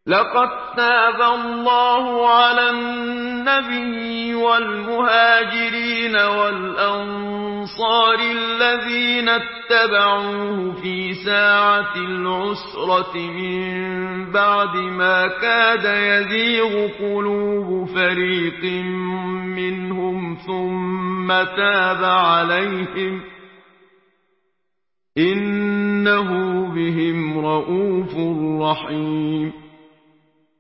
لقد تاب الله على النبي والمهاجرين والأنصار الذين اتبعوه في ساعة العسرة من بعد ما كاد يزيغ قلوب فريق منهم ثم تاب عليهم إنه بهم رءوف رحيم